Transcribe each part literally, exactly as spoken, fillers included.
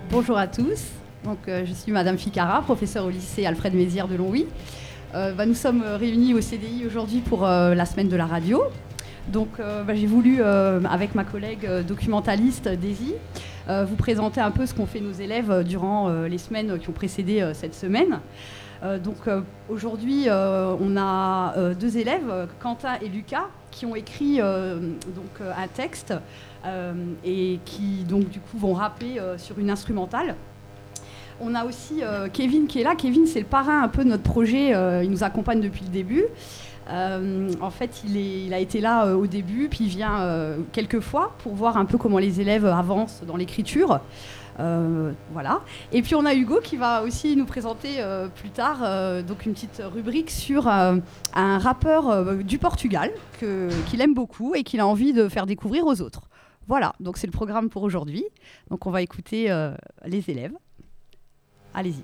Bonjour à tous, donc, euh, je suis Madame Ficara, professeure au lycée Alfred Mézières de Longwy. Euh, bah, nous sommes réunis au C D I aujourd'hui pour euh, la semaine de la radio. Donc euh, bah, j'ai voulu, euh, avec ma collègue euh, documentaliste Daisy, euh, vous présenter un peu ce qu'ont fait nos élèves durant euh, les semaines qui ont précédé euh, cette semaine. Euh, donc euh, aujourd'hui, euh, on a euh, deux élèves, Quentin et Lucas, qui ont écrit euh, donc, euh, un texte euh, et qui donc du coup vont rapper euh, sur une instrumentale. On a aussi euh, Kevin qui est là. Kevin, c'est le parrain un peu de notre projet. Euh, il nous accompagne depuis le début. Euh, en fait, il, est, il a été là euh, au début, puis il vient euh, quelques fois pour voir un peu comment les élèves avancent dans l'écriture. Euh, voilà. Et puis on a Hugo qui va aussi nous présenter euh, plus tard euh, donc une petite rubrique sur euh, un rappeur euh, du Portugal que, qu'il aime beaucoup et qu'il a envie de faire découvrir aux autres. Voilà, donc c'est le programme pour aujourd'hui. Donc on va écouter euh, les élèves. Allez-y.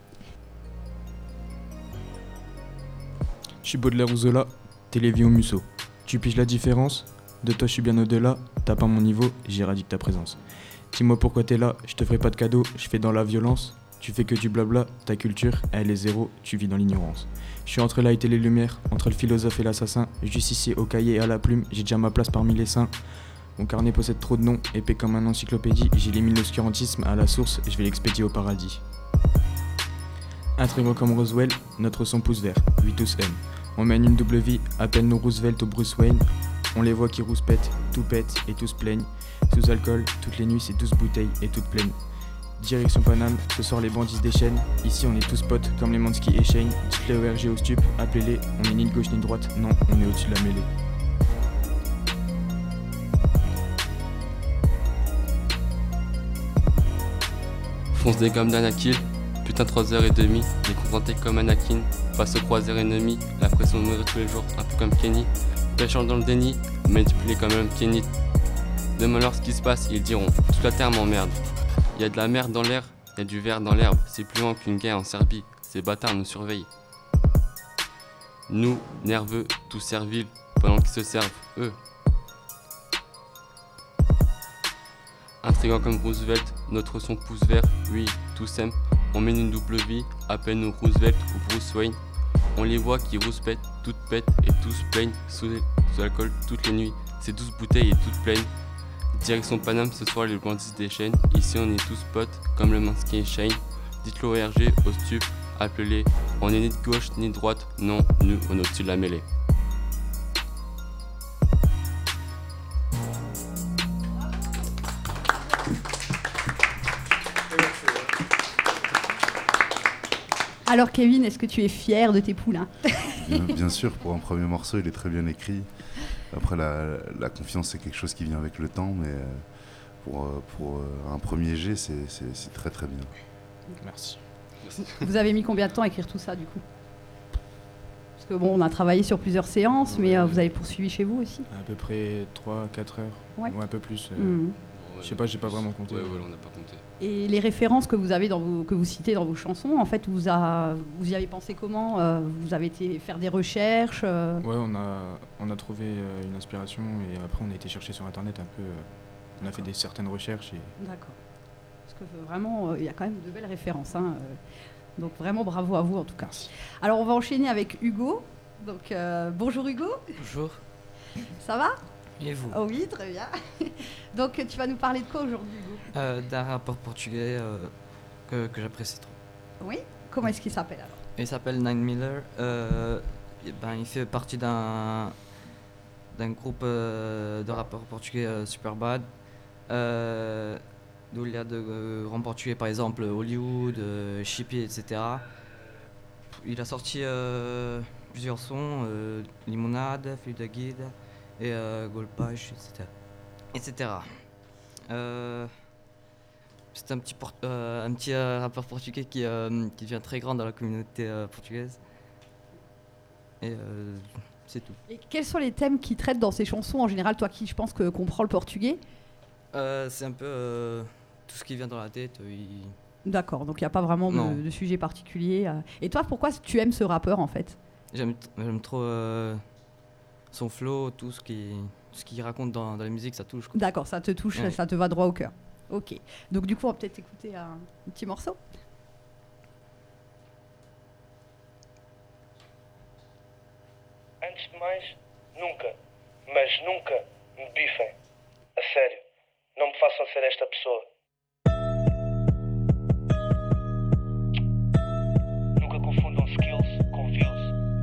Je suis Baudelaire ou Zola, t'es Lévi ou Musso. Tu piges la différence? De toi je suis bien au-delà, t'as pas mon niveau, j'éradique ta présence. Dis-moi pourquoi t'es là, je te ferai pas de cadeau, je fais dans la violence. Tu fais que du blabla, ta culture, elle est zéro, tu vis dans l'ignorance. Je suis entre light et les lumières, entre le philosophe et l'assassin. Justicier au cahier et à la plume, j'ai déjà ma place parmi les saints. Mon carnet possède trop de noms, épais comme un encyclopédie. J'élimine l'obscurantisme à la source, je vais l'expédier au paradis. Intriguant comme Roswell, notre son pousse vert, lui tous aiment. On mène une double vie, appelle nos Roosevelt au Bruce Wayne. On les voit qui rouspètent, tout pète et tous plaignent. Sous alcool, toutes les nuits c'est douze bouteilles et toutes pleines. Direction Paname, ce soir les bandits se déchaînent. Ici on est tous potes comme les Mansky et Shane. Dites-les O R G au stup, appelez-les. On est ni de gauche ni de droite, non, on est au-dessus de la mêlée. Fonce des gommes d'Anakill, putain trois heures trente, décontenté comme Anakin. Face au croiseur ennemi, la pression de mourir tous les jours, un peu comme Kenny. Pêchant dans le déni, manipulé comme un Kenny. Demain leur ce qui se passe, ils diront, toute la terre m'emmerde. Y'a de la merde dans l'air, y'a du verre dans l'herbe. C'est plus loin qu'une guerre en Serbie, ces bâtards nous surveillent. Nous, nerveux, tous serviles, pendant qu'ils se servent, eux. Intriguant comme Roosevelt, notre son pousse vert, oui, tous aiment. On mène une double vie, appelle nos Roosevelt ou Bruce Wayne. On les voit qui rouspètent, toutes pètent et tous plaignent. Sous, sous alcool toutes les nuits, c'est douze bouteilles et toutes pleines. Direction Paname, ce soir les bandits se déchaînent. Ici on est tous potes, comme le Mansky et Shane. Dites-le O R G, au stup, appelez-les. On est ni de gauche ni de droite, non, nous on est au-dessus de la mêlée. Alors Kevin, est-ce que tu es fier de tes poulains? bien, bien sûr, pour un premier morceau, il est très bien écrit. Après, la, la confiance, c'est quelque chose qui vient avec le temps, mais pour, pour un premier jet, c'est, c'est, c'est très très bien. Merci. Vous avez mis combien de temps à écrire tout ça, du coup? Parce que bon, on a travaillé sur plusieurs séances, ouais, mais euh, vous avez poursuivi chez vous aussi? À peu près trois à quatre heures, ouais. Ou un peu plus. Euh, mmh. Je sais pas, j'ai pas vraiment compté. Ouais, ouais, on n'a pas compté. Et les références que vous avez dans vos, que vous citez dans vos chansons, en fait, vous, a, vous y avez pensé comment? euh, Vous avez été faire des recherches euh... Ouais, on a, on a trouvé euh, une inspiration et après on a été chercher sur internet un peu. Euh, on a fait des certaines recherches. Et... D'accord. Parce que euh, vraiment, il euh, y a quand même de belles références. Hein, euh, donc vraiment bravo à vous en tout cas. Merci. Alors on va enchaîner avec Hugo. Donc euh, bonjour Hugo. Bonjour. Ça va? Et vous? Oh oui, très bien. Donc tu vas nous parler de quoi aujourd'hui, Hugo? euh, D'un rappeur portugais euh, que, que j'apprécie trop. Oui? Comment est-ce qu'il s'appelle alors? Il s'appelle Nine Miller. Euh, et ben, il fait partie d'un, d'un groupe euh, de rappeurs portugais euh, Superbad. Euh, d'où il y a de euh, grands portugais, par exemple Hollywood, euh, Chippy, et cetera. Il a sorti euh, plusieurs sons, euh, Limonade, Filho da Guida et euh, Golpage, et cetera. et cetera. Euh, c'est un petit, port- euh, un petit euh, rappeur portugais qui, euh, qui devient très grand dans la communauté euh, portugaise. Et euh, c'est tout. Et quels sont les thèmes qu'il traite dans ses chansons en général, toi qui je pense que comprends le portugais? euh, C'est un peu euh, tout ce qui vient dans la tête. Il... D'accord, donc il n'y a pas vraiment de, de sujet particulier. Et toi, pourquoi tu aimes ce rappeur en fait? J'aime, j'aime trop euh, son flow, tout ce qu'il, ce qu'il raconte dans, dans la musique, ça touche. Quoi. D'accord, ça te touche, ouais. Ça te va droit au cœur. Ok. Donc du coup, on va peut-être écouter un, un petit morceau. Antes de mais, nunca, mas nunca me bifem. A sério, não me façam ser esta pessoa. Nunca confundam skills com views.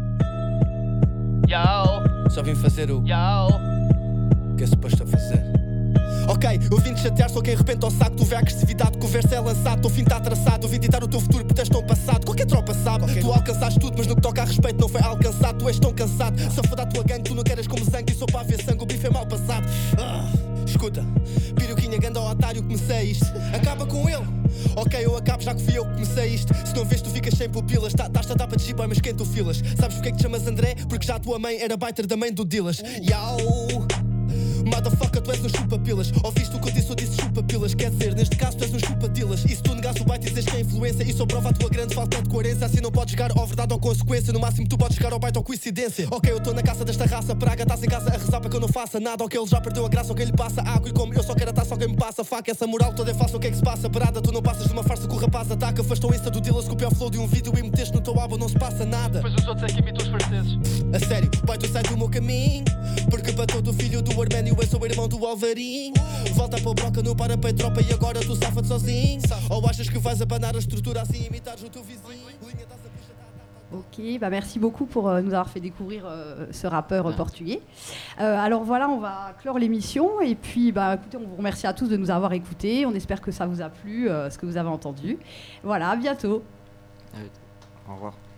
Yo, só vim fazer o yo que é suposto a fazer. Ok, eu vim te chatear, sou quem arrebenta ao saco. Tu vê a agressividade que o verso é lançado. O fim está traçado, eu vim ditar o teu futuro porque tu és tão passado. Qualquer tropa sabe, okay. Tu alcançaste tudo, mas no que toca a respeito não foi alcançado. Tu és tão cansado, se foda a tua gangue, tu não queres como sangue. E sou para ver sangue, o bife é mal passado. ah, Escuta, piruquinha ganda ao otário, comecei isto. Acaba com ele, ok, eu acabo já que fui eu que comecei isto. Se não vês tu ficas sem pupilas. Estás-te a dar para de boy, mas quem tu filas? Sabes porque é que te chamas André? Porque já a tua mãe era baiter da mãe do Dilas. Yau, motherfucker, tu és um chupa-pilas. Ouviste o que eu disse, eu disse chupa-pilas. Quer dizer, neste caso tu és um chupa-dilas. E se tu negas o baita e dizes que é influência, isso prova a tua grande falta de coerência. Assim não podes chegar ao verdade ou consequência. No máximo tu podes chegar ao baita ou coincidência. Ok, eu estou na caça desta raça praga. Estás em casa a rezar para que eu não faça nada. Ok, ele já perdeu a graça, ok, ele passa água. E como eu só quero a taça, alguém me passa faca. Essa moral toda é falsa, o que é que se passa? Parada, tu não passas de uma farsa que o rapaz ataca. Afastou o Insta do Dilas, copiou o flow de um vídeo e meteste no teu álbum, não se passa nada. Pois os outros é que imitam os franceses. A sério, pai, tu sai do meu caminho. Porque para todo filho do Arménio eu sou o irmão do Alvarinho. Volta para o broca no parapeito tropa e agora tu safa-te sozinho. Ou achas que vais abanar a estrutura assim, imitares o teu vizinho? Ok, bah merci beaucoup pour euh, nous avoir fait découvrir euh, ce rappeur euh, portugais. Euh, alors voilà, on va clore l'émission et puis bah écoutez, on vous remercie à tous de nous avoir écoutés. On espère que ça vous a plu, euh, ce que vous avez entendu. Voilà, à bientôt. Au revoir.